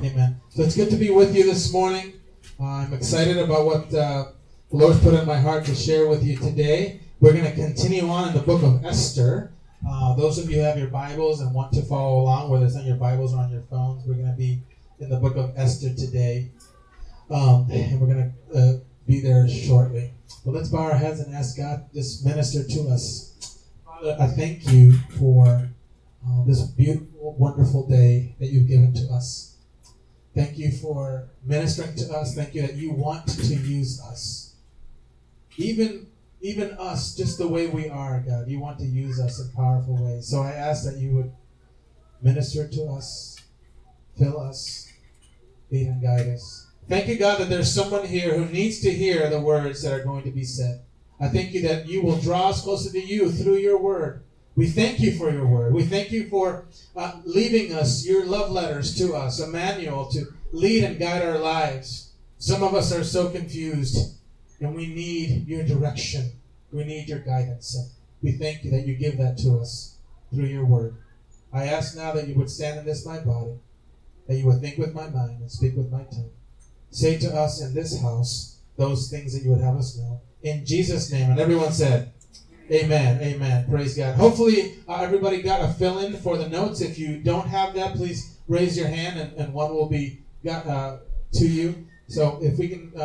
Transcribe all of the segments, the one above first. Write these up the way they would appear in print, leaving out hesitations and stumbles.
Amen. So it's good to be with you this morning. I'm excited about what the Lord's put in my heart to share with you today. We're going to continue on in the book of Esther. Those of you who have your Bibles and want to follow along, whether it's on your Bibles or on your phones, we're going to be in the book of Esther today. And we're going to be there shortly. But let's bow our heads and ask God to just minister to us. Father, I thank you for this beautiful, wonderful day that you've given to us. Thank you for ministering to us. Thank you that you want to use us. Even us, just the way we are, God, you want to use us in powerful ways. So I ask that you would minister to us, fill us, lead and guide us. Thank you, God, that there's someone here who needs to hear the words that are going to be said. I thank you that you will draw us closer to you through your word. We thank you for your word. We thank you for leaving us your love letters to us, a manual to lead and guide our lives. Some of us are so confused, and we need your direction. We need your guidance. And we thank you that you give that to us through your word. I ask now that you would stand in this my body, that you would think with my mind and speak with my tongue. Say to us in this house those things that you would have us know. In Jesus' name. And everyone said, amen. Amen. Praise God. Hopefully everybody got a fill-in for the notes. If you don't have that, please raise your hand and one will be got to you. So if we can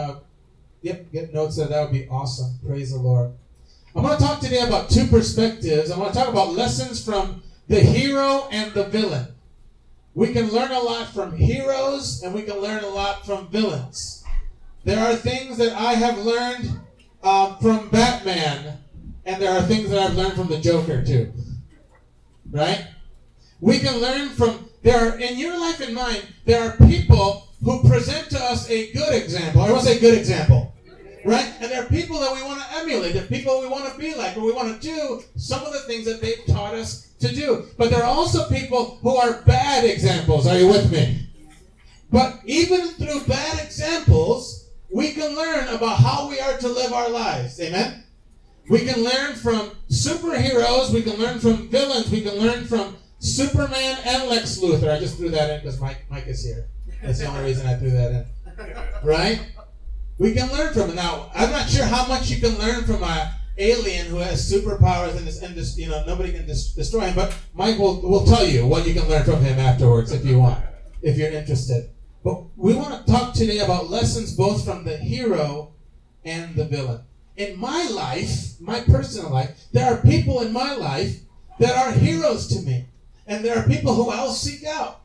get notes there, that would be awesome. Praise the Lord. I'm going to talk today about two perspectives. I want to talk about lessons from the hero and the villain. We can learn a lot from heroes and we can learn a lot from villains. There are things that I have learned from Batman, and there are things that I've learned from the Joker too. Right? We can learn from, in your life and mine, there are people who present to us a good example. I want to say good example. Right? And there are people that we want to emulate. There are people we want to be like, or we want to do some of the things that they've taught us to do. But there are also people who are bad examples. Are you with me? But even through bad examples, we can learn about how we are to live our lives. Amen? We can learn from superheroes. We can learn from villains. We can learn from Superman and Lex Luthor. I just threw that in because Mike is here. That's the only reason I threw that in. Right? We can learn from it. Now, I'm not sure how much you can learn from an alien who has superpowers and nobody can destroy him, but Mike will tell you what you can learn from him afterwards if you want, if you're interested. But we want to talk today about lessons both from the hero and the villain. In my life, my personal life, there are people in my life that are heroes to me, and there are people who I'll seek out.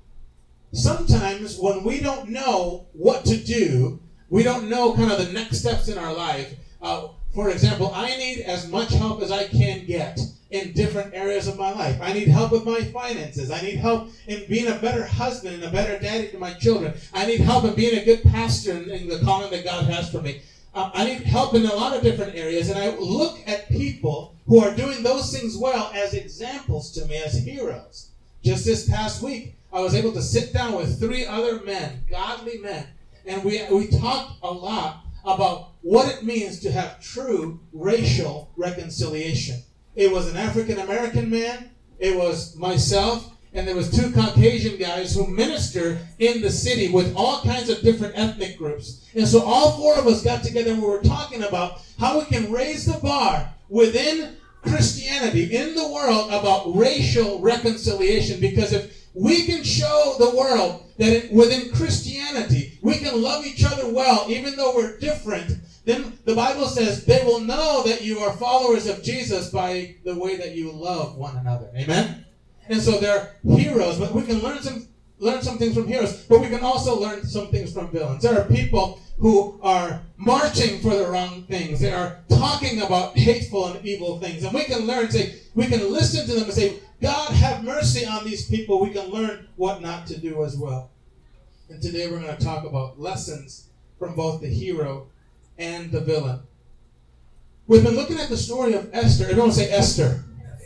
Sometimes when we don't know what to do, we don't know kind of the next steps in our life. For example, I need as much help as I can get in different areas of my life. I need help with my finances. I need help in being a better husband and a better daddy to my children. I need help in being a good pastor in the calling that God has for me. I need help in a lot of different areas, and I look at people who are doing those things well as examples to me, as heroes. Just this past week, I was able to sit down with 3 other men, godly men, and we talked a lot about what it means to have true racial reconciliation. It was an African-American man, it was myself, and there was 2 Caucasian guys who minister in the city with all kinds of different ethnic groups. And so all 4 of us got together and we were talking about how we can raise the bar within Christianity, in the world, about racial reconciliation. Because if we can show the world that within Christianity, we can love each other well, even though we're different, then the Bible says they will know that you are followers of Jesus by the way that you love one another. Amen? And so they're heroes, but we can learn some things from heroes, but we can also learn some things from villains. There are people who are marching for the wrong things. They are talking about hateful and evil things. And we can learn, we can listen to them and say, God, have mercy on these people. We can learn what not to do as well. And today we're going to talk about lessons from both the hero and the villain. We've been looking at the story of Esther. Everyone say Esther.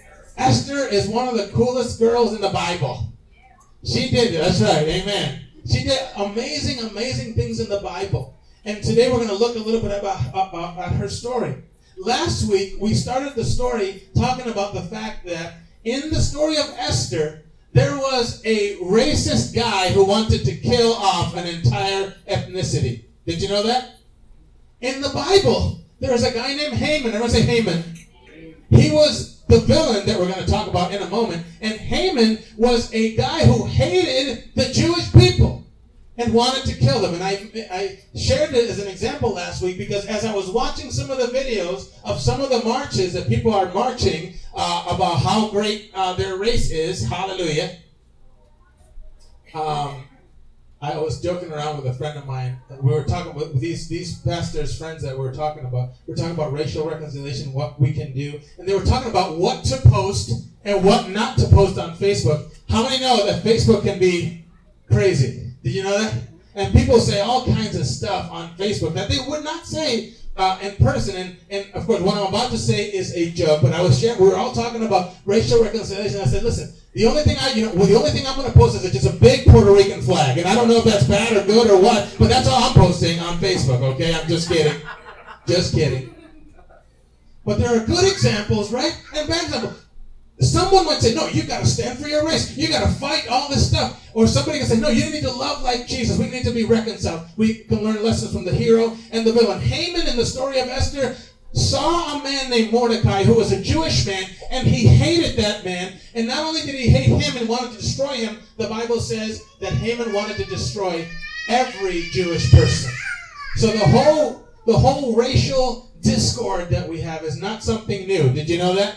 Esther is one of the coolest girls in the Bible. She did it. That's right. Amen. She did amazing, amazing things in the Bible. And today we're going to look a little bit about her story. Last week, we started the story talking about the fact that in the story of Esther, there was a racist guy who wanted to kill off an entire ethnicity. Did you know that? In the Bible, there was a guy named Haman. Everyone say Haman. He was the villain that we're going to talk about in a moment. And Haman was a guy who hated the Jewish people and wanted to kill them. And I shared it as an example last week because as I was watching some of the videos of some of the marches that people are marching about how great their race is, hallelujah, I was joking around with a friend of mine. We were talking about these pastors' friends that we're talking about. We're talking about racial reconciliation, what we can do. And they were talking about what to post and what not to post on Facebook. How many know that Facebook can be crazy? Did you know that? And people say all kinds of stuff on Facebook that they would not say in person. And of course, what I'm about to say is a joke. But we were all talking about racial reconciliation. I said, listen, the only thing I'm going to post is just a big Puerto Rican flag. And I don't know if that's bad or good or what, but that's all I'm posting on Facebook, okay? I'm just kidding. Just kidding. But there are good examples, right? And bad examples. Someone might say, no, you got to stand for your race. You got to fight all this stuff. Or somebody can say, no, you need to love like Jesus. We need to be reconciled. We can learn lessons from the hero and the villain. Haman in the story of Esther saw a man named Mordecai who was a Jewish man, and he hated that man. And not only did he hate him and wanted to destroy him, the Bible says that Haman wanted to destroy every Jewish person. So the whole racial discord that we have is not something new. Did you know that?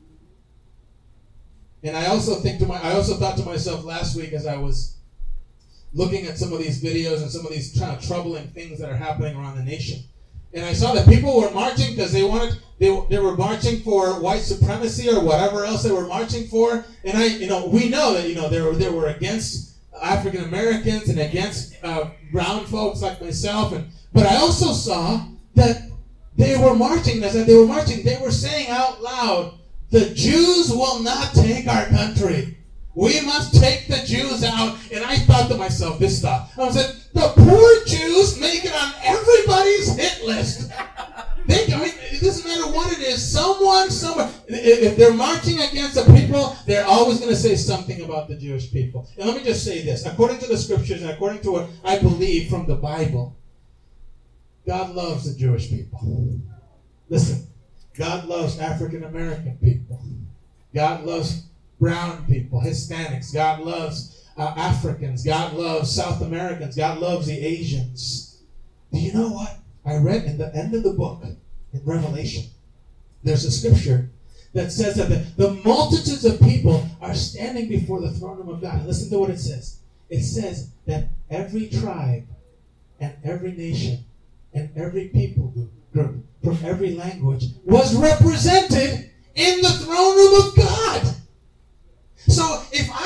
And I also thought to myself last week as I was looking at some of these videos and some of these kind of troubling things that are happening around the nation. And I saw that people were marching because they were marching for white supremacy or whatever else they were marching for. And we know that they were against African Americans and against brown folks like myself. But I also saw that they were marching. As they were marching, they were saying out loud, "The Jews will not take our country. We must take the Jews out." And I thought to myself this thought. I said, the poor Jews make it on everybody's hit list. It doesn't matter what it is. Someone, somewhere. If they're marching against the people, they're always going to say something about the Jewish people. And let me just say this. According to the scriptures and according to what I believe from the Bible, God loves the Jewish people. Listen, God loves African American people. God loves brown people, Hispanics. God loves Africans. God loves South Americans. God loves the Asians. Do you know what? I read in the end of the book, in Revelation, there's a scripture that says that the multitudes of people are standing before the throne room of God. And listen to what it says. It says that every tribe and every nation and every people group from every language was represented in the throne room of God. So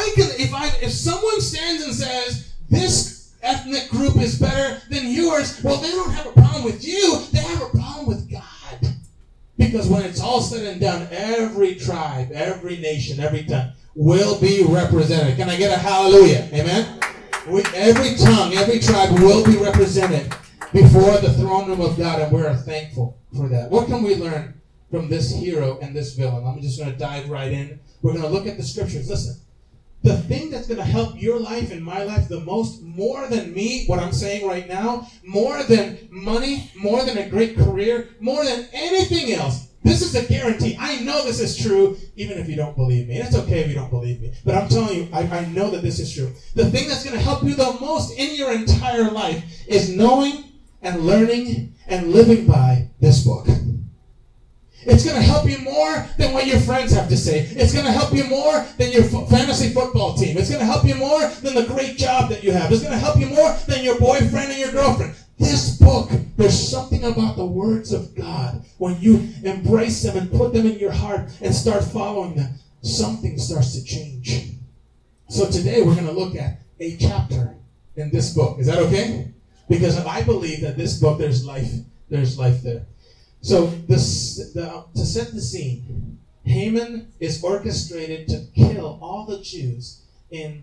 if someone stands and says this ethnic group is better than yours, well, they don't have a problem with you. They have a problem with God. Because when it's all said and done, every tribe, every nation, every tongue will be represented. Can I get a hallelujah? Amen? Every tongue, every tribe will be represented before the throne room of God, and we're thankful for that. What can we learn from this hero and this villain? I'm just going to dive right in. We're going to look at the scriptures. Listen, the thing that's going to help your life and my life the most, more than me, what I'm saying right now, more than money, more than a great career, more than anything else, this is a guarantee. I know this is true, even if you don't believe me. And it's okay if you don't believe me. But I'm telling you, I know that this is true. The thing that's going to help you the most in your entire life is knowing and learning and living by this book. It's going to help you more than what your friends have to say. It's going to help you more than your fantasy football team. It's going to help you more than the great job that you have. It's going to help you more than your boyfriend and your girlfriend. This book, there's something about the words of God. When you embrace them and put them in your heart and start following them, something starts to change. So today we're going to look at a chapter in this book. Is that okay? Because I believe that this book, there's life there. So to set the scene, Haman is orchestrated to kill all the Jews in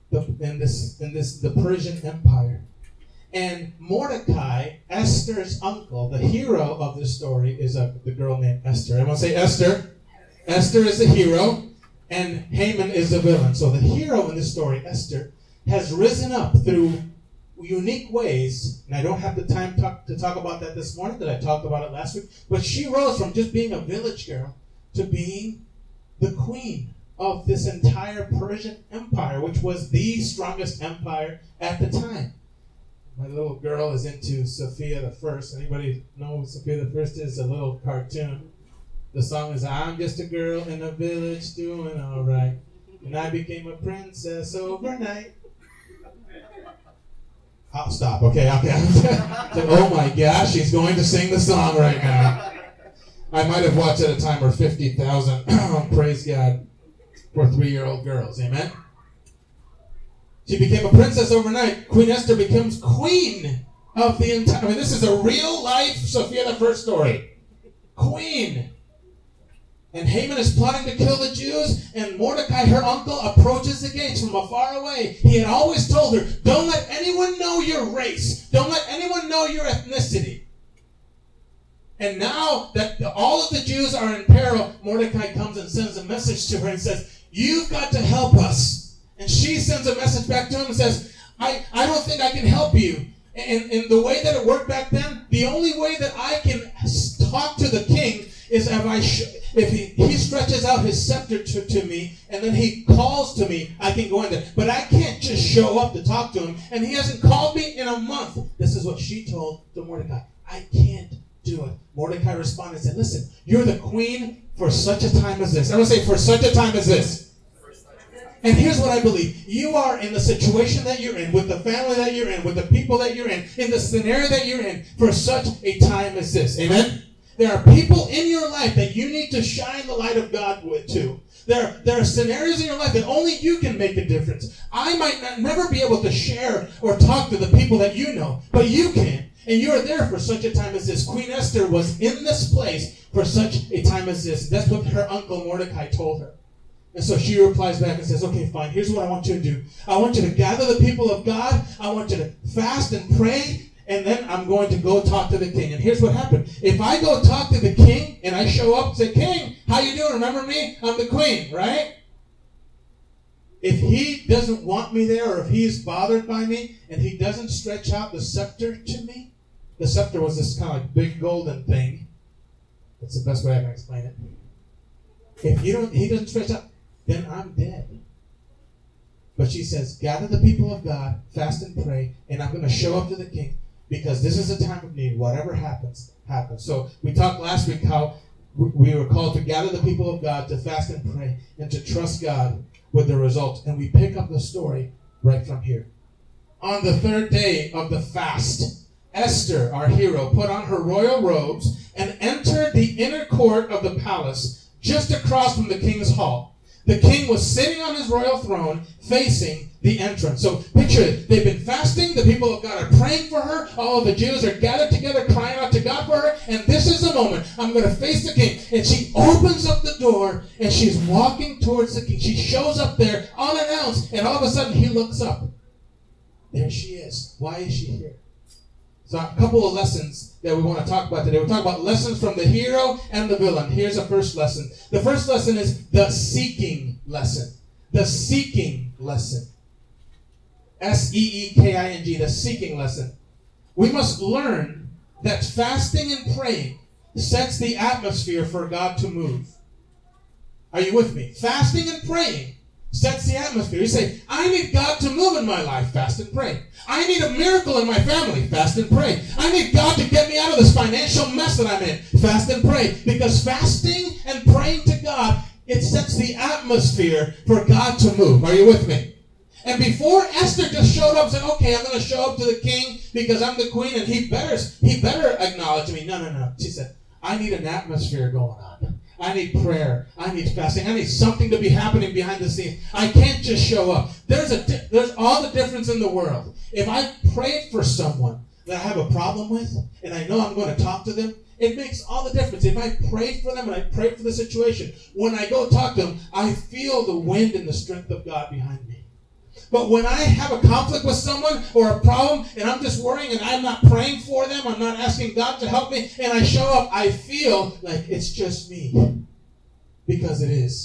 the Persian Empire. And Mordecai, Esther's uncle, the hero of this story, is the girl named Esther. Everyone say Esther. Esther is the hero. and Haman is the villain. So the hero in this story, Esther, has risen up through unique ways, and I don't have the time to talk about that this morning, that I talked about it last week, but she rose from just being a village girl to being the queen of this entire Persian Empire, which was the strongest empire at the time. My little girl is into Sophia the First. Anybody know what Sophia the First is? A little cartoon. The song is, I'm just a girl in a village doing all right, and I became a princess overnight. I'll stop. Okay. Oh my gosh, she's going to sing the song right now. I might have watched at a time or 50,000. Praise God for 3-year-old girls. Amen. She became a princess overnight. Queen Esther becomes queen of the entire. I mean, this is a real life Sophia the First story. Queen. And Haman is plotting to kill the Jews, and Mordecai, her uncle, approaches the gates from afar away. He had always told her, don't let anyone know your race. Don't let anyone know your ethnicity. And now that all of the Jews are in peril, Mordecai comes and sends a message to her and says, you've got to help us. And she sends a message back to him and says, I don't think I can help you. And the way that it worked back then, the only way that I can talk to the king is if he stretches out his scepter to me, and then he calls to me, I can go in there. But I can't just show up to talk to him, and he hasn't called me in a month. This is what she told to Mordecai. I can't do it. Mordecai responded and said, listen, you're the queen for such a time as this. I would say for such a time as this. And here's what I believe. You are in the situation that you're in, with the family that you're in, with the people that you're in the scenario that you're in, for such a time as this. Amen? There are people in your life that you need to shine the light of God with to. There are scenarios in your life that only you can make a difference. I might never be able to share or talk to the people that you know, but you can. And you are there for such a time as this. Queen Esther was in this place for such a time as this. That's what her uncle Mordecai told her. And so she replies back and says, okay, fine, here's what I want you to do. I want you to gather the people of God. I want you to fast and pray. And then I'm going to go talk to the king. And here's what happened. If I go talk to the king and I show up and say, King, how you doing? Remember me? I'm the queen, right? If he doesn't want me there, or if he is bothered by me and he doesn't stretch out the scepter to me, the scepter was this kind of like big golden thing. That's the best way I can explain it. If he doesn't stretch out, then I'm dead. But she says, gather the people of God, fast and pray, and I'm going to show up to the king. Because this is a time of need. Whatever happens, happens. So we talked last week how we were called to gather the people of God, to fast and pray, and to trust God with the results. And we pick up the story right from here. On the third day of the fast, Esther, our hero, put on her royal robes and entered the inner court of the palace, just across from the king's hall. The king was sitting on his royal throne, facing the entrance. So picture it. They've been fasting. The people of God are praying for her. All of the Jews are gathered together, crying out to God for her. And this is the moment. I'm going to face the king. And she opens up the door, and she's walking towards the king. She shows up there unannounced, and all of a sudden he looks up. There she is. Why is she here? So a couple of lessons that we want to talk about today. We'll talk about lessons from the hero and the villain. Here's a first lesson. The first lesson is the seeking lesson. The seeking lesson. S-E-E-K-I-N-G, the seeking lesson. We must learn that fasting and praying sets the atmosphere for God to move. Are you with me? Fasting and praying sets the atmosphere. You say, I need God to move in my life. Fast and pray. I need a miracle in my family. Fast and pray. I need God to get me out of this financial mess that I'm in. Fast and pray. Because fasting and praying to God, it sets the atmosphere for God to move. Are you with me? And before Esther just showed up and said, okay, I'm going to show up to the king because I'm the queen and he better acknowledge me. No. She said, I need an atmosphere going on. I need prayer. I need fasting. I need something to be happening behind the scenes. I can't just show up. There's all the difference in the world. If I prayed for someone that I have a problem with and I know I'm going to talk to them, it makes all the difference. If I prayed for them and I prayed for the situation, when I go talk to them, I feel the wind and the strength of God behind me. But when I have a conflict with someone or a problem and I'm just worrying and I'm not praying for them, I'm not asking God to help me, and I show up, I feel like it's just me. Because it is.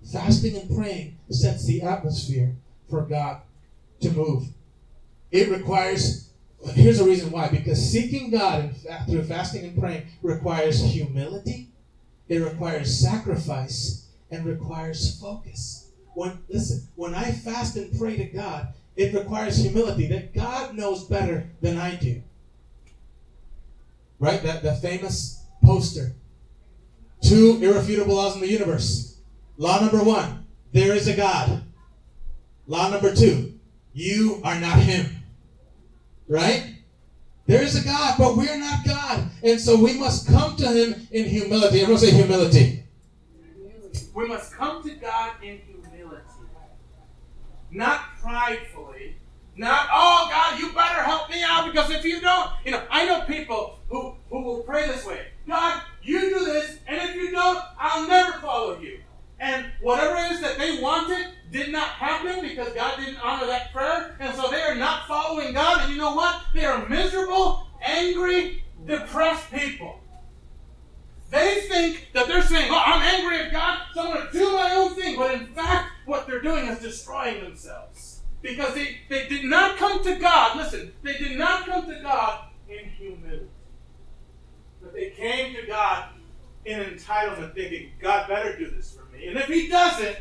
Fasting and praying sets the atmosphere for God to move. It requires, here's a reason why, because seeking God through fasting and praying requires humility, it requires sacrifice, and requires focus. When I fast and pray to God, it requires humility, that God knows better than I do. Right? The famous poster. 2 irrefutable laws in the universe. Law number 1, there is a God. Law number 2, you are not him. Right? There is a God, but we're not God. And so we must come to him in humility. Everyone say humility. We must come to God in humility. Not pridefully. Not, oh God, you better help me out, because if you don't, I know people who will pray this way. God, you do this, and if you don't, I'll never follow you. And whatever it is that they wanted did not happen because God didn't honor that prayer. And so they are not following God. And you know what? They are miserable, angry, depressed people. They think that they're saying, oh, I'm angry at God, so I'm going to do my own thing. But in fact, what they're doing is destroying themselves. Because they did not come to God. Listen, they did not come to God in humility. But they came to God in entitlement, thinking, God better do this for me. And if he doesn't,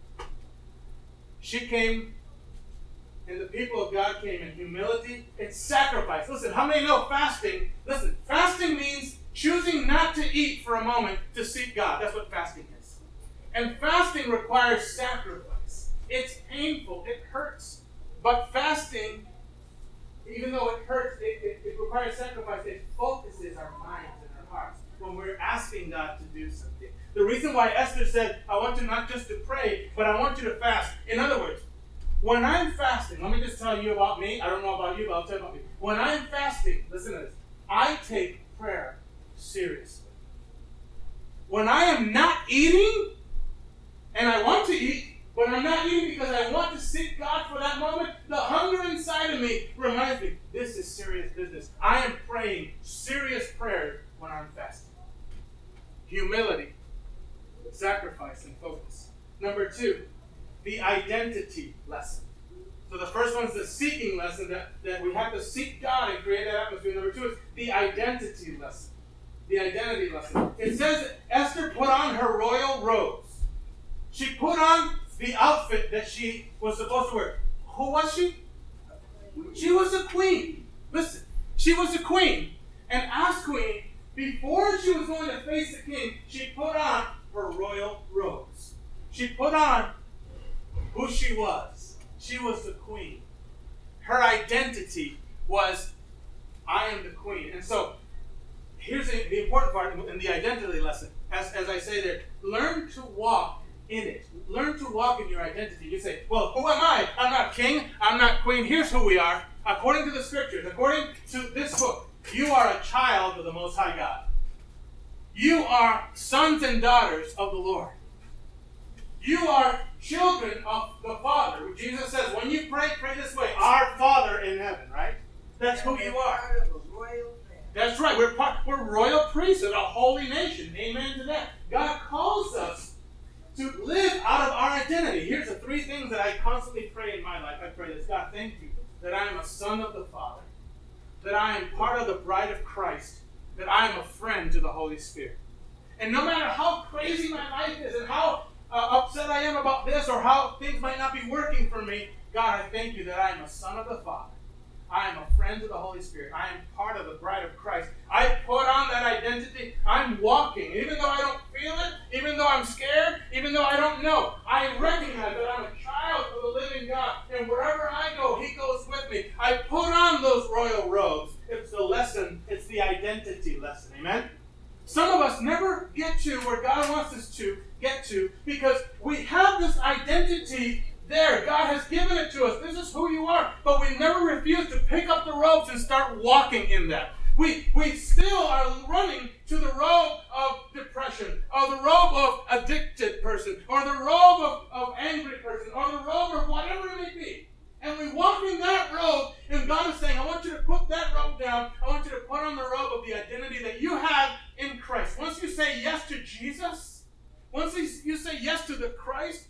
she came, and the people of God came in humility and sacrifice. Listen, how many know fasting? Listen, fasting means choosing not to eat for a moment to seek God. That's what fasting is. And fasting requires sacrifice. It's painful. It hurts. But fasting, even though it hurts, it requires sacrifice. It focuses our minds and our hearts when we're asking God to do something. The reason why Esther said, I want you not just to pray, but I want you to fast. In other words, when I'm fasting, let me just tell you about me. I don't know about you, but I'll tell you about me. When I'm fasting, listen to this, I take prayer seriously. When I am not eating, and I want to eat, but I'm not eating because I want to seek God for that moment, the hunger inside of me reminds me, this is serious business. I am praying serious prayers when I'm fasting. Humility, sacrifice, and focus. Number 2, the identity lesson. So the first one is the seeking lesson, that we have to seek God and create that atmosphere. Number 2 is the identity lesson. The identity lesson. It says that Esther put on her royal robes. She put on the outfit that she was supposed to wear. Who was she? She was a queen. Listen, she was a queen. And as queen, before she was going to face the king, she put on her royal robes. She put on who she was. She was the queen. Her identity was, I am the queen. And so, here's the important part in the identity lesson. As I say there, learn to walk in it. Learn to walk in your identity. You say, well, who am I? I'm not king. I'm not queen. Here's who we are. According to the scriptures, according to this book, you are a child of the Most High God. You are sons and daughters of the Lord. You are children of the Father. Jesus says, when you pray, pray this way. Our Father in heaven, right? That's who you are. That's right. We're royal priesthood, a holy nation. Amen to that. God calls us to live out of our identity. Here's the 3 things that I constantly pray in my life. I pray this. God, thank you that I am a son of the Father, that I am part of the bride of Christ, that I am a friend to the Holy Spirit. And no matter how crazy my life is and how upset I am about this or how things might not be working for me, God, I thank you that I am a son of the Father. I am a friend to the Holy Spirit. I am part of the bride of Christ. I put on that identity. I'm walking. Even though I don't feel it, even though I'm scared, even though I don't know, I recognize that I'm a child of the living God. And wherever I go, He goes with me. I put on those royal robes. It's the lesson. It's the identity lesson. Amen? Some of us never get to where God wants us to get to because we have this identity there. God has given it to us. This is who you are. But we never refuse to pick up the robes and start walking in that. We still are running to the robe of depression, or the robe of addicted person, or the robe of angry person, or the robe of whatever it may be. And we walk in that robe, and God is saying, I want you to put that robe down. I want you to put on the robe of the identity that you have in Christ. Once you say yes to Jesus, once you say yes to the Christ,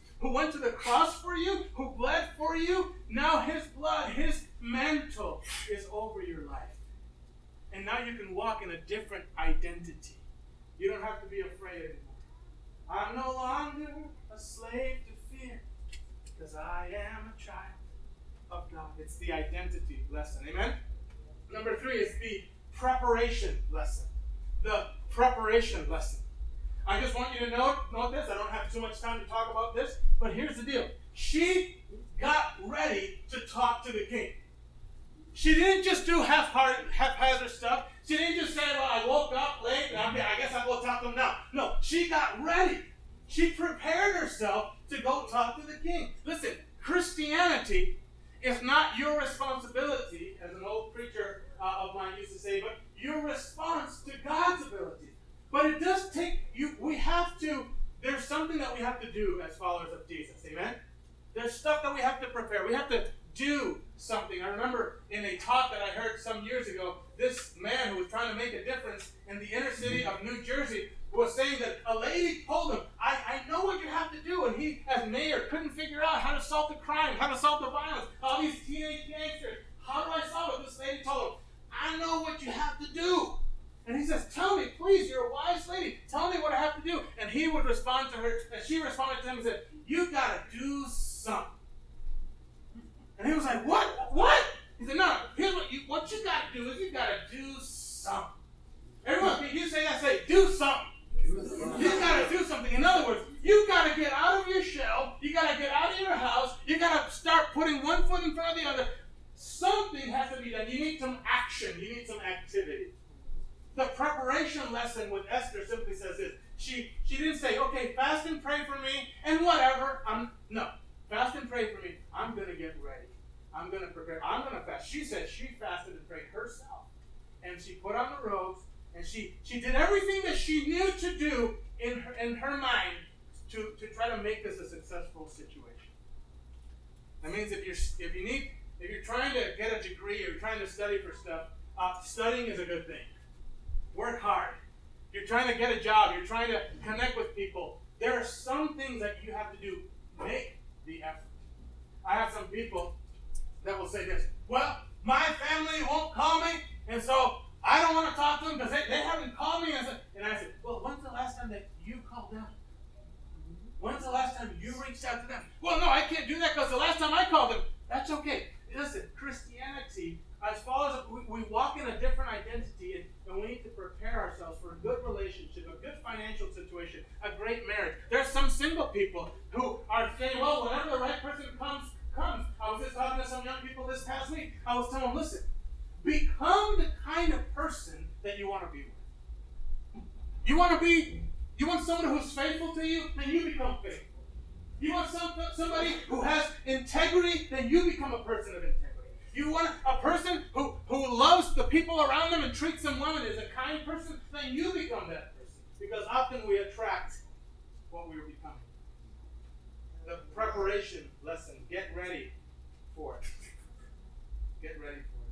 And now you can walk in a different identity. You don't have to be afraid anymore. I'm no longer a slave to fear, because I am a child of God. It's the identity lesson. Amen? Number 3 is the preparation lesson. The preparation lesson. I just want you to note this. I don't have too much time to talk about this, but here's the deal. She got ready to talk to the king. She didn't just do haphazard stuff. She didn't just say, well, I woke up late, and I guess I'll go talk to him now. No, she got ready. She prepared herself to go talk to the king. Listen, Christianity is not your responsibility, as an old preacher of mine used to say, but your response to God's ability. But it does take you, there's something that we have to do as followers of Jesus. Amen? There's stuff that we have to prepare. We have to do something. I remember in a talk that I heard some years ago, this man who was trying to make a difference in the inner city of New Jersey was saying that a lady told him, I know what you have to do. And he, as mayor, couldn't figure out how to solve the crime, how to solve the violence, all these teenage gangsters. How do I solve it? This lady told him, I know what you have to do. And he says, tell me, please, you're a wise lady. Tell me what I have to do. And he would respond to her, and she responded to him and said, you got to do something. And he was like, what? He said, no, here's what you got to do is you got to do something. Everyone, can you say that? Say, do something. You got to do something. In other words, you got to get out of your shell. You got to get out of your house. You got to start putting one foot in front of the other. Something has to be done. You need some action. You need some activity. The preparation lesson with Esther simply says this. She didn't say, okay, fast and pray for me and whatever. No, fast and pray for me. I'm going to get ready. I'm going to prepare. I'm going to fast. She said she fasted and prayed herself. And she put on the robes. And she did everything that she knew to do in her mind to try to make this a successful situation. That means if you're trying to get a degree or you're trying to study for stuff, studying is a good thing. Work hard. You're trying to get a job. You're trying to connect with people. There are some things that you have to do. Make the effort. I have some people that will say this, well, my family won't call me, and so I don't want to talk to them because they haven't called me. And I said, well, when's the last time that you called them? When's the last time you reached out to them? Well, no, I can't do that because the last time I called them. That's okay. Listen, Christianity, as far as we walk in a different identity, and we need to prepare ourselves for a good relationship, a good financial situation, a great marriage. There's some single people who are saying, well, whenever the right person comes. I was just talking to some young people this past week. I was telling them, listen, become the kind of person that you want to be with. You want someone who's faithful to you, then you become faithful. You want somebody who has integrity, then you become a person of integrity. You want a person who loves the people around them and treats them well and is a kind person, then you become that person. Because often we attract what we are becoming. The preparation lesson. Get ready for it. Get ready for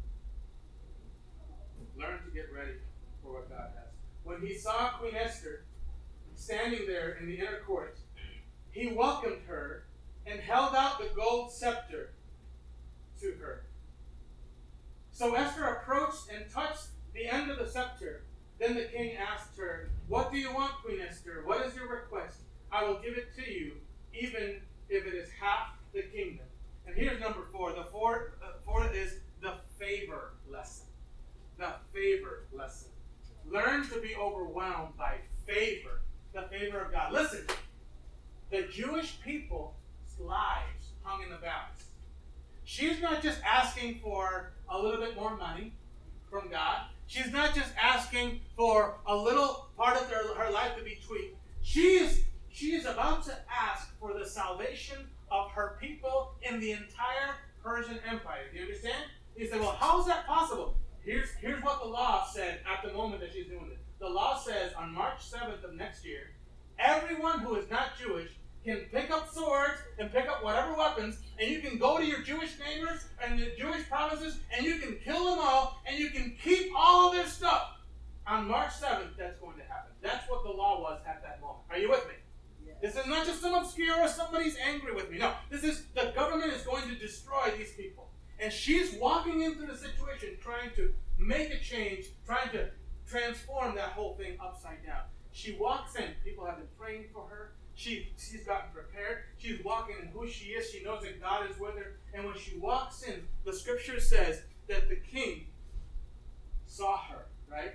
it. Learn to get ready for what God has. When he saw Queen Esther standing there in the inner court, he welcomed her and held out the gold scepter to her. So Esther approached and touched the end of the scepter. Then the king asked her, what do you want, Queen Esther? What is your request? I will give it to you, even if it is half the kingdom. And here's number 4. The fourth is the favor lesson. The favor lesson. Learn to be overwhelmed by favor. The favor of God. Listen, the Jewish people's lives hung in the balance. She's not just asking for a little bit more money from God. She's not just asking for a little part of her life to be tweaked. She is about to ask for the salvation of her people in the entire Persian Empire. Do you understand? He said, well, how is that possible? Here's what the law said at the moment that she's doing this. The law says on March 7th of next year, everyone who is not Jewish can pick up swords and pick up whatever weapons, and you can go to your Jewish neighbors and the Jewish provinces, and you can kill them all, and you can keep all of their stuff. On March 7th, that's going to happen. That's what the law was at that moment. Are you with me? Yeah. This is not just some obscure or somebody's angry with me. No, this is the government is going to destroy these people. And she's walking into the situation trying to make a change, trying to transform that whole thing upside down. She walks in. People have been praying for her. She's gotten prepared. She's walking in who she is. She knows that God is with her. And when she walks in, the scripture says that the king saw her, right?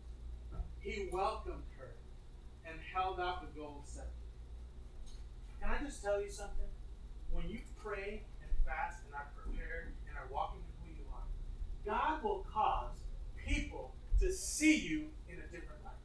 He welcomed her and held out the gold scepter. Can I just tell you something? When you pray and fast and are prepared and are walking in who you are, God will cause people to see you in a different light.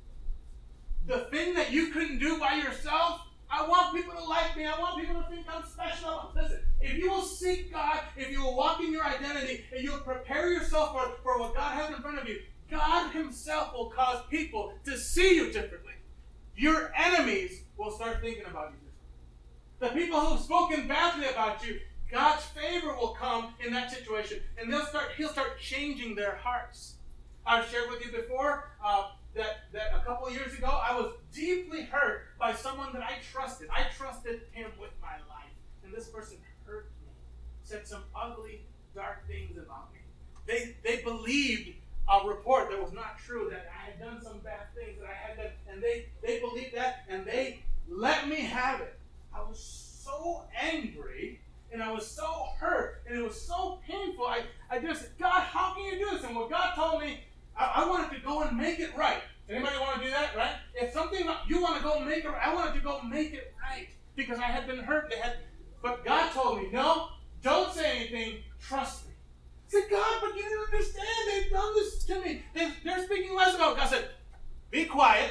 The thing that you couldn't do by yourself, I want people to like me. I want people to think I'm special. Listen, if you will seek God, if you will walk in your identity, and you'll prepare yourself for what God has in front of you, God himself will cause people to see you differently. Your enemies will start thinking about you differently. The people who have spoken badly about you, God's favor will come in that situation, and he'll start changing their hearts. I've shared with you before that a couple of years ago, I was deeply hurt by someone that I trusted. I trusted him with my life, and this person hurt me, said some ugly, dark things about me. They believed a report that was not true, that I had done some bad things, that I had done, and they believed that, and they let me have it. I was so angry, and I was so hurt, and it was so painful. I just said, God, how can you do this? And what God told me, I wanted to go and make it right. Anybody want to do that, right? If something you want to go make it right, I wanted to go make it right because I had been hurt. But God told me, no, don't say anything, trust me. I said, God, but you didn't understand. They've done this to me. They're speaking less about it. God said, be quiet.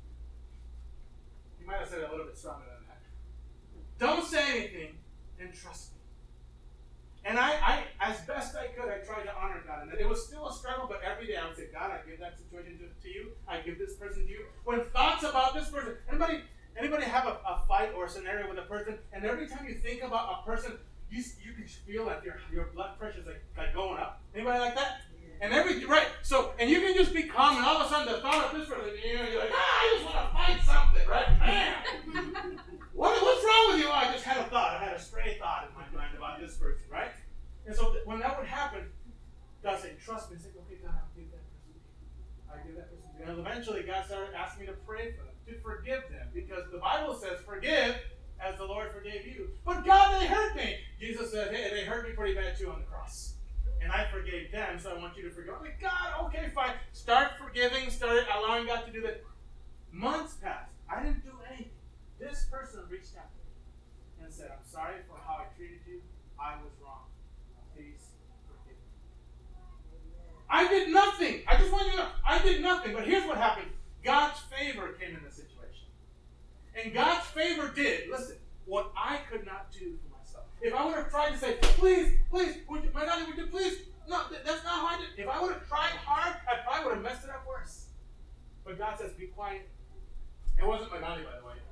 You might have said it a little bit stronger than that. Don't say anything and trust me. And I, as best I could, I tried to honor God. And it was still a struggle, but every day I would say, God, I give that situation to you. I give this person to you. When thoughts about this person, anybody have a fight or a scenario with a person, and every time you think about a person, you can feel like your blood pressure is like going up. Anybody like that? And and you can just be calm, and all of a sudden the thought of this person, you're like, I just want to fight something, right? Man! What's wrong with you? Oh, I just had a thought. I had a stray thought in my mind about this person, right? And so when that would happen, God said, trust me. I said, okay, God, I'll give that person to you. I'll give that person to you. And eventually God started asking me to pray for them, to forgive them, because the Bible says, forgive as the Lord forgave you. But God, they hurt me. Jesus said, hey, they hurt me pretty bad too on the cross. And I forgave them, so I want you to forgive. I'm like, God, okay, fine. Start forgiving, start allowing God to do that. Months passed. I didn't do anything. This person reached out to me and said, I'm sorry for how I treated you. I was wrong. Please forgive me. I did nothing. I just want you to know, I did nothing. But here's what happened. God's favor came in the situation. And God's favor did, listen, what I could not do for myself. If I would have tried to say, please, would you please? No, that's not how I did. If I would have tried hard, I probably would have messed it up worse. But God says, be quiet. It wasn't my Nani, by the way.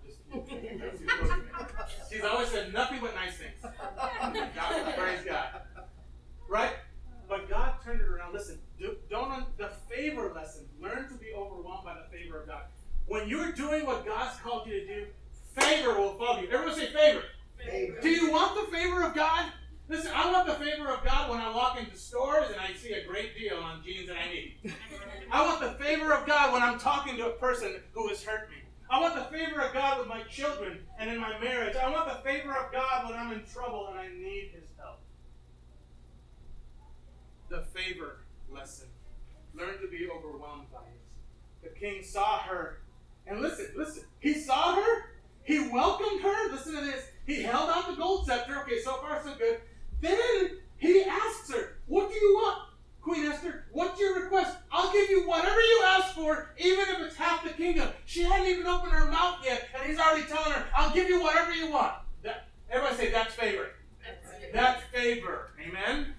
She's always said nothing but nice things. God, praise God. Right? But God turned it around. Listen, the favor lesson. Learn to be overwhelmed by the favor of God. When you're doing what God's called you to do, favor will follow you. Everyone say favor. Favor. Do you want the favor of God? Listen, I want the favor of God when I walk into stores and I see a great deal on jeans that I need. I want the favor of God when I'm talking to a person who has hurt me. I want the favor of God with my children and in my marriage. I want the favor of God when I'm in trouble and I need His help. The favor lesson. Learn to be overwhelmed by it. The king saw her. And listen. He saw her. He welcomed her. Listen to this. He held out the gold scepter. Okay, so far so good. Then he asks her, what do you want? Queen Esther, what's your request? I'll give you whatever you ask for, even if it's half the kingdom. She hadn't even opened her mouth yet, and he's already telling her, I'll give you whatever you want. Everybody say, that's favor. That's favor. Amen?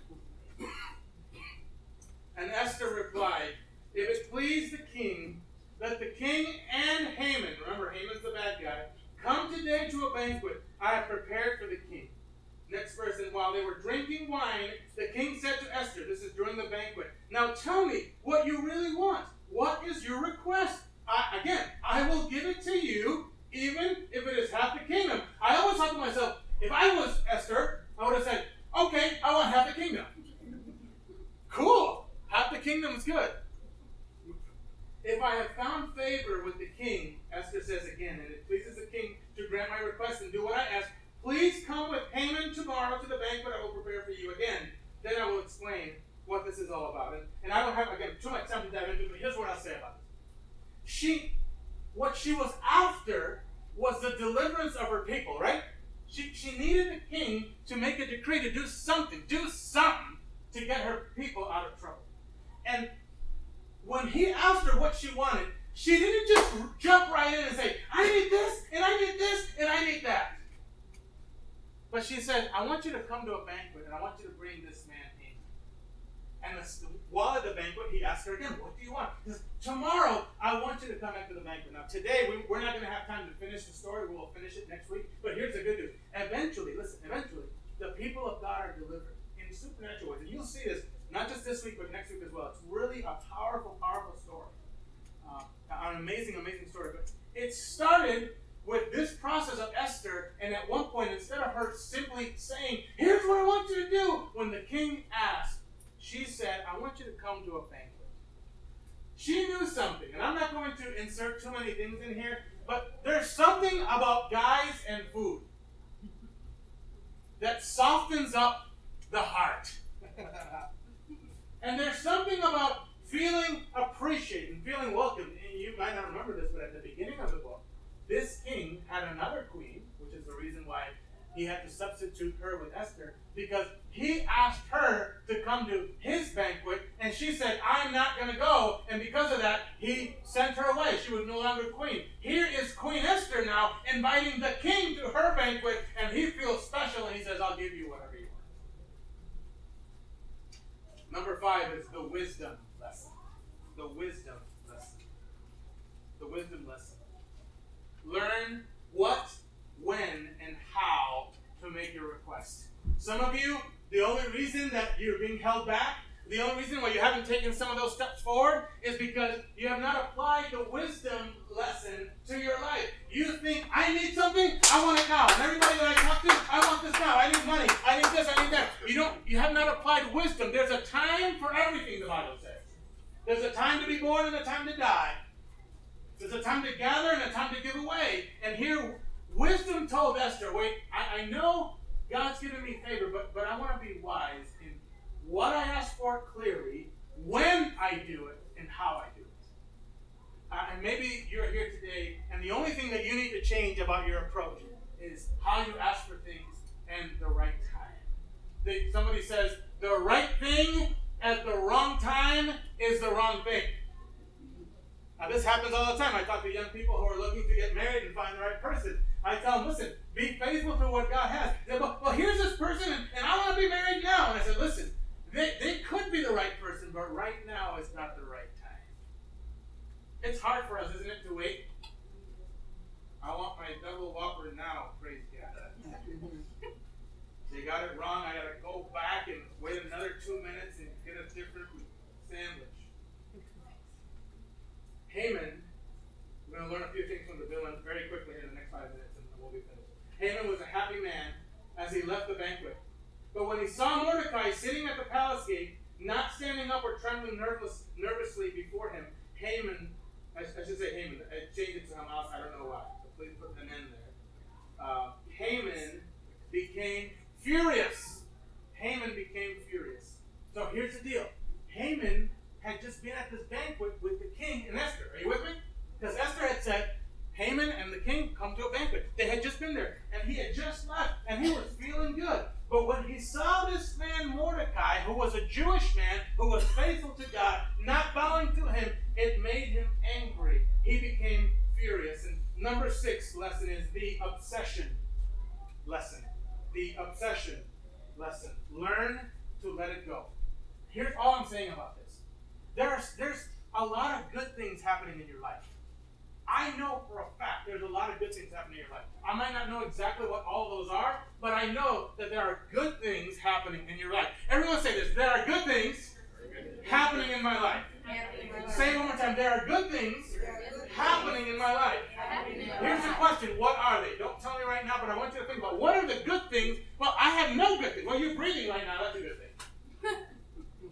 And Esther replied, if it please the king, let the king and Haman, remember Haman's the bad guy, come today to a banquet I have prepared for the king. Next verse, and while they were drinking wine, the king said to Esther, this is during the banquet, now tell me what you really want. What is your request? I will give it to you, even if it is half the kingdom. I always thought to myself, if I was Esther, I would have said, okay, I want half the kingdom. Cool. Half the kingdom is good. If I have found favor with the king, Esther says again, and it pleases the king to grant my request and do what I ask, please come with Haman tomorrow to the banquet I will prepare for you again. Then I will explain what this is all about. And I don't have, again, too much time to dive into it, but here's what I'll say about it. What she was after was the deliverance of her people, right? She needed the king to make a decree to do something to get her people out of trouble. And when he asked her what she wanted, she didn't just jump right in and say, I need this, and I need this, and I need that. But she said, I want you to come to a banquet, and I want you to bring this man in. And while at the banquet, he asked her again, what do you want? He says, tomorrow, I want you to come back to the banquet. Now, today, we're not going to have time to finish the story. We will finish it next week. But here's the good news. Eventually, the people of God are delivered in supernatural ways. And you'll see this, not just this week, but next week as well. It's really a powerful, powerful story. An amazing, amazing story. But it started with this process of Esther, and at one point, instead of her simply saying, here's what I want you to do, when the king asked, she said, I want you to come to a banquet. She knew something, and I'm not going to insert too many things in here, but there's something about guys and food that softens up the heart. And there's something about feeling appreciated and feeling welcome. And you might not remember this, but at the beginning of the book, this king had another queen, which is the reason why he had to substitute her with Esther, because he asked her to come to his banquet, and she said, I'm not going to go, and because of that, he sent her away. She was no longer queen. Here is Queen Esther now inviting the king to her banquet, and he feels special, and he says, I'll give you whatever you want. Number 5 is the wisdom lesson. The wisdom lesson. The wisdom lesson. Learn what, when, and how to make your request. Some of you, the only reason that you're being held back, the only reason why you haven't taken some of those steps forward is because you have not applied the wisdom lesson to your life. You think, I need something, I want it now. And everybody that I talk to, I want this now. I need money. I need this, I need that. You have not applied wisdom. There's a time for everything, the Bible says. There's a time to be born and a time to die. There's a time to gather and a time to give away. And here, wisdom told Esther, wait, I know God's given me favor, but I want to be wise in what I ask for clearly, when I do it, and how I do it. And maybe you're here today, and the only thing that you need to change about your approach is how you ask for things and the right time. Somebody says, the right thing at the wrong time is the wrong thing. Now, this happens all the time. I talk to young people who are looking to get married and find the right person. I tell them, listen, be faithful to what God has. They go, well, here's this person, and I want to be married now. And I said, listen, they could be the right person, but right now is not the right time. It's hard for us, isn't it, to wait? I want my double whopper now, praise God. They got it wrong. I got to go back and wait another 2 minutes and get a different sandwich. Haman, we're going to learn a few things from the villain very quickly in the next 5 minutes, and we'll be finished. Haman was a happy man as he left the banquet. But when he saw Mordecai sitting at the palace gate, not standing up or trembling nervously before him, Haman, I should say Haman, I changed it to Hamas, I don't know why, but please put an N there. Haman became furious. Haman became furious. So here's the deal. Haman had just been at this banquet with the king and Esther. Are you with me? Because Esther had said, Haman and the king come to a banquet. They had just been there, and he had just left, and he was feeling good. But when he saw this man Mordecai, who was a Jewish man, who was faithful to God, not bowing to him, it made him angry. He became furious. And number 6 lesson is the obsession lesson. The obsession lesson. Learn to let it go. Here's all I'm saying about this. There's a lot of good things happening in your life. I know for a fact there's a lot of good things happening in your life. I might not know exactly what all those are, but I know that there are good things happening in your life. Everyone say this. There are good things happening in my life. Say it one more time. There are good things happening in my life. Here's the question. What are they? Don't tell me right now, but I want you to think about what are the good things. Well, I have no good things. Well, you're breathing right now. That's a good thing.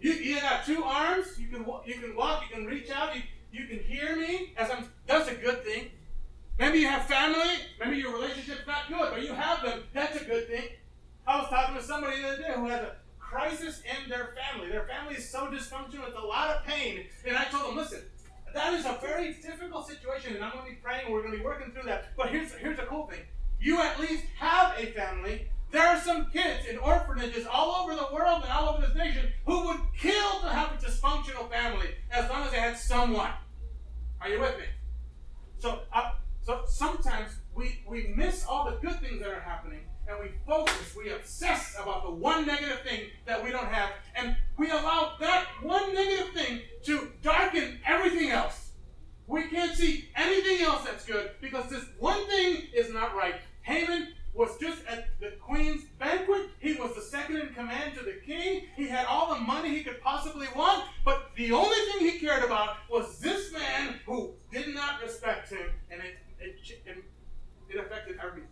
You got two arms. You can walk. You can reach out. You can hear me as I'm. That's a good thing. Maybe you have family. Maybe your relationship's not good, but you have them. That's a good thing. I was talking to somebody the other day who has a crisis in their family. Their family is so dysfunctional, it's a lot of pain. And I told them, listen, that is a very difficult situation, and I'm going to be praying, and we're going to be working through that. But here's a cool thing. You at least have a family. There are some kids in orphanages all over the world and all over this nation who would kill to have a dysfunctional family as long as they had someone. Are you with me? So sometimes we miss all the good things that are happening, and we obsess about the one negative thing that we don't have, and we allow that one negative thing to darken everything else. We can't see anything else that's good because this one thing is not right. Haman was just at the queen's banquet. He was the second in command to the king. He had all the money he could possibly want, but the only thing he cared about was this man who did not respect him, and it affected everything.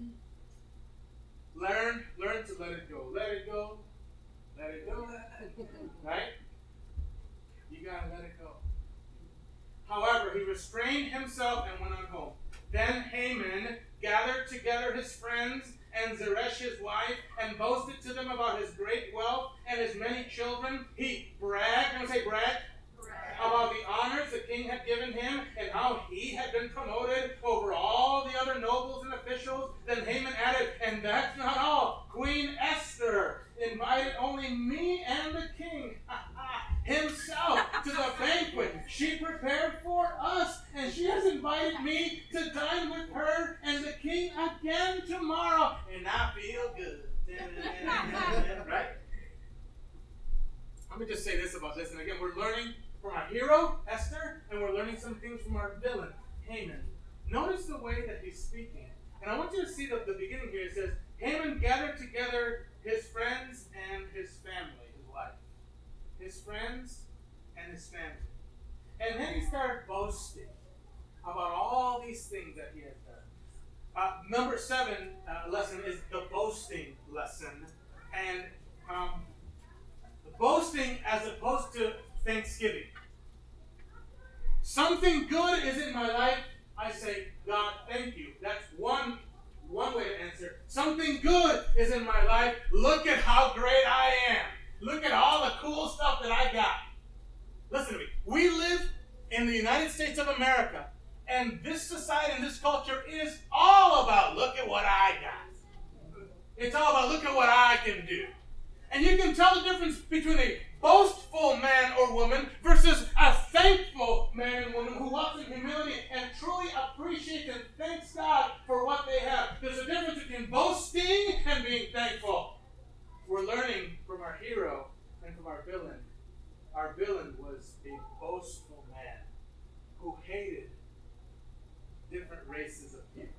Learn to let it go. Let it go. Let it go. Right? You gotta let it go. However, he restrained himself and went on home. Then Haman gathered together his friends and Zeresh his wife and boasted to them about his great wealth and his many children. He bragged, I'm going to say brag, about the honors the king had given him and how he had been promoted over all the other nobles and officials. Then Haman added, and that's not all. Queen Esther invited only me and the king himself to the banquet she prepared for us, and she has invited me to dine with her and the king again tomorrow, and I feel good. Right? Let me just say this about this, and again, we're learning from our hero, Esther, and we're learning some things from our villain, Haman. Notice the way that he's speaking. And I want you to see the beginning here. It says, Haman gathered together his friends and his family, his wife. His friends and his family. And then he started boasting about all these things that he has done. Number 7 lesson is the boasting lesson. And the boasting as opposed to thanksgiving. Something good is in my life, I say, God, thank you. That's one way to answer. Something good is in my life. Look at how great I am. Look at all the cool stuff that I got. Listen to me. We live in the United States of America, and this society and this culture is all about look at what I got. It's all about look at what I can do. And you can tell the difference between a boastful man or woman versus a thankful man and woman who walks in humility and truly appreciates and thanks God for what they have. There's a difference between boasting and being thankful. We're learning from our hero and from our villain. Our villain was a boastful man who hated different races of people.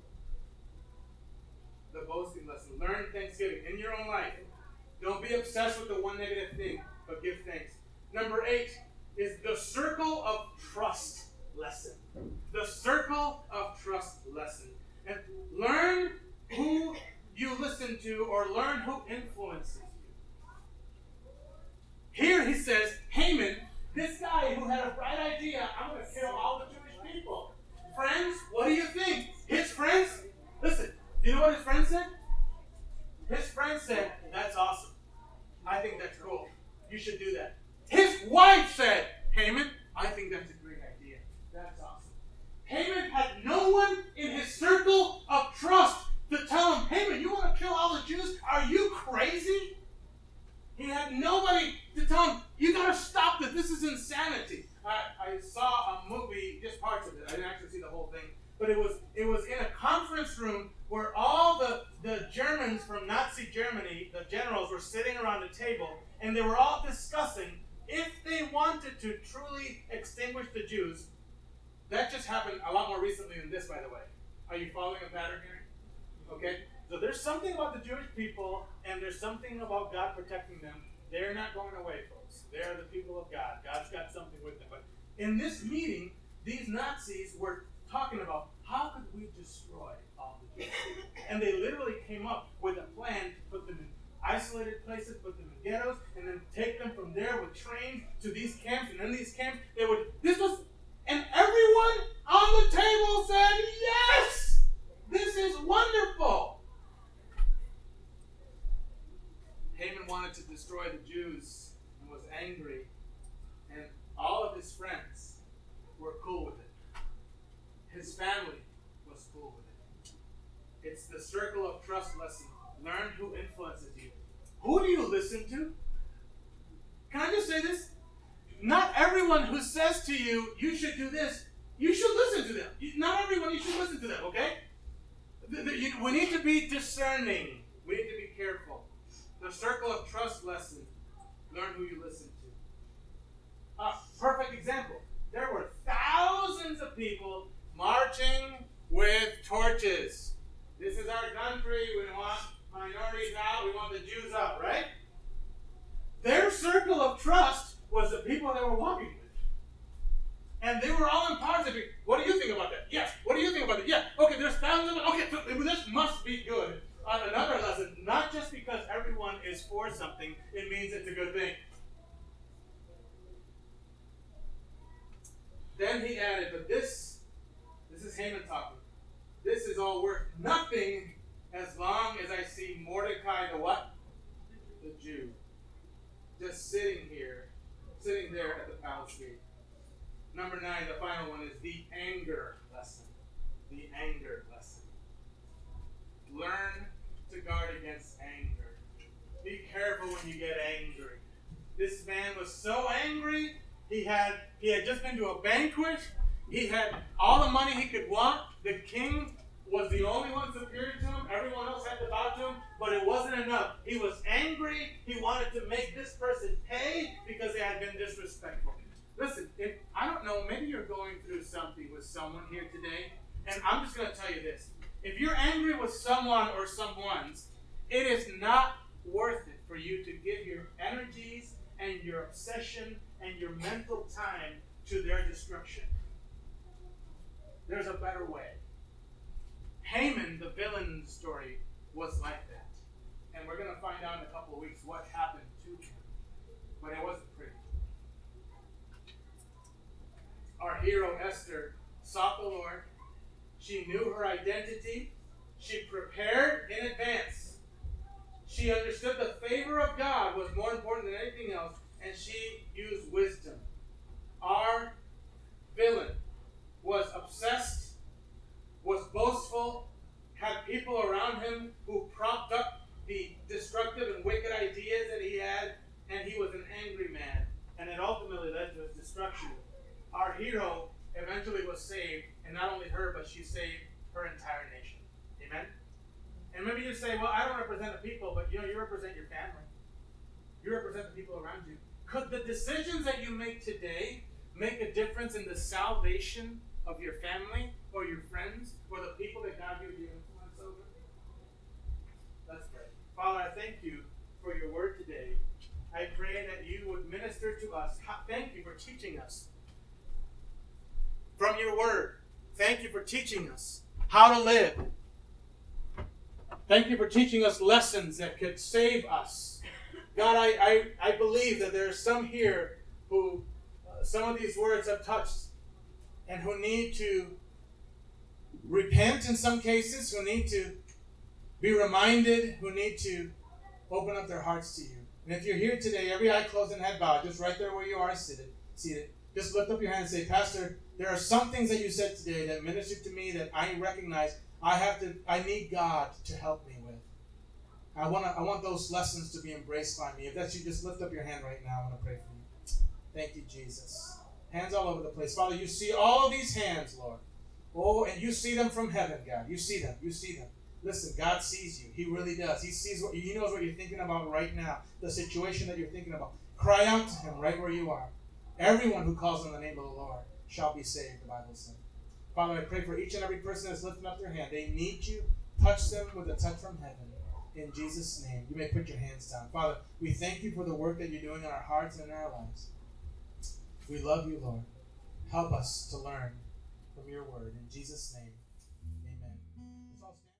The boasting lesson. Learn thanksgiving in your own life. Don't be obsessed with the one negative thing, but give thanks. Number 8 is the circle of trust lesson. The circle of trust lesson. And learn who you listen to or learn who influences you. Here he says, Haman, this guy who had a bright idea, I'm going to kill all the Jewish people. Friends, what do you think? His friends? Listen, do you know what his friends said? His friends said, that's awesome. I think that's cool. You should do that. His wife said, Haman, I think that's a great idea. That's awesome. Haman had no one in his circle of trust to tell him, Haman, you want to kill all the Jews? Are you crazy? He had nobody to tell him, you got to stop this. This is insanity. I saw a movie, just parts of it. I didn't actually see the whole thing. But it was in a conference room where all the Germans from Nazi Germany, the generals, were sitting around a table, and they were all discussing if they wanted to truly extinguish the Jews. That just happened a lot more recently than this, by the way. Are you following a pattern here? Okay? So there's something about the Jewish people, and there's something about God protecting them. They're not going away, folks. They're the people of God. God's got something with them. But in this meeting, these Nazis were talking about how could we destroy all the Jews. And they literally came up with a plan to put them in isolated places, put them in ghettos, and then take them from there with trains to these camps. And in these camps, and everyone on the table said, yes, this is wonderful. Haman wanted to destroy the Jews and was angry, and all of his friends were cool with it. His family was cool with it. It's the circle of trust lesson. Learn who influences you. Who do you listen to? Can I just say this? Not everyone who says to you, you should do this, you should listen to them. Not everyone, you should listen to them, okay? We need to be discerning. We need to be careful. The circle of trust lesson. Learn who you listen to. Perfect example. There were thousands of people marching with torches. This is our country. We want minorities out. We want the Jews out, right? Their circle of trust was the people they were walking with. And they were all in positive. What do you think about that? Yes. What do you think about it? Yeah. Okay, there's thousands of them. Okay, so this must be good. Another lesson, not just because everyone is for something, it means it's a good thing. Then he added, but this is Haman talking. This is all worth nothing as long as I see Mordecai the what? The Jew. Just sitting there at the palace gate. Number 9, the final one, is the anger lesson. The anger lesson. Learn to guard against anger. Be careful when you get angry. This man was so angry, he had just been to a banquet. He had all the money he could want. The king was the only one superior to him. Everyone else had to bow to him, but it wasn't enough. He was angry. He wanted to make this person pay because they had been disrespectful. Listen, I don't know, maybe you're going through something with someone here today, and I'm just going to tell you this. If you're angry with someone or someone's, it is not worth it for you to give your energies and your obsession and your mental time to their destruction. There's a better way. Haman, the villain story, was like that. And we're going to find out in a couple of weeks what happened to him. But it wasn't pretty. Our hero, Esther, sought the Lord. She knew her identity. She prepared in advance. She understood the favor of God was more important than anything else, and she used wisdom. Our villain was obsessed, was boastful, had people around him who propped up the destructive and wicked ideas that he had, and he was an angry man, and it ultimately led to his destruction. Our hero eventually was saved, and not only her, but she saved her entire nation. Amen? And maybe you say, well, I don't represent the people, but you represent your family. You represent the people around you. Could the decisions that you make today make a difference in the salvation of your family or your friends or the people that God gives you influence over? Let's pray. Father, I thank you for your word today. I pray that you would minister to us. Thank you for teaching us from your word. Thank you for teaching us how to live. Thank you for teaching us lessons that could save us. God, I believe that there are some here who some of these words have touched and who need to repent in some cases, who need to be reminded, who need to open up their hearts to you. And if you're here today, every eye closed and head bowed, just right there where you are seated, just lift up your hand and say, Pastor, there are some things that you said today that ministered to me that I recognize I need God to help me with. I want those lessons to be embraced by me. If that's you, just lift up your hand right now. I want to pray for you. Thank you, Jesus. Hands all over the place. Father, you see all of these hands, Lord. Oh, and you see them from heaven, God. You see them. You see them. Listen, God sees you. He really does. He knows what you're thinking about right now. The situation that you're thinking about. Cry out to him right where you are. Everyone who calls on the name of the Lord shall be saved, the Bible says. Father, I pray for each and every person that's lifting up their hand. They need you. Touch them with a touch from heaven. In Jesus' name. You may put your hands down. Father, we thank you for the work that you're doing in our hearts and in our lives. We love you, Lord. Help us to learn from your word. In Jesus' name.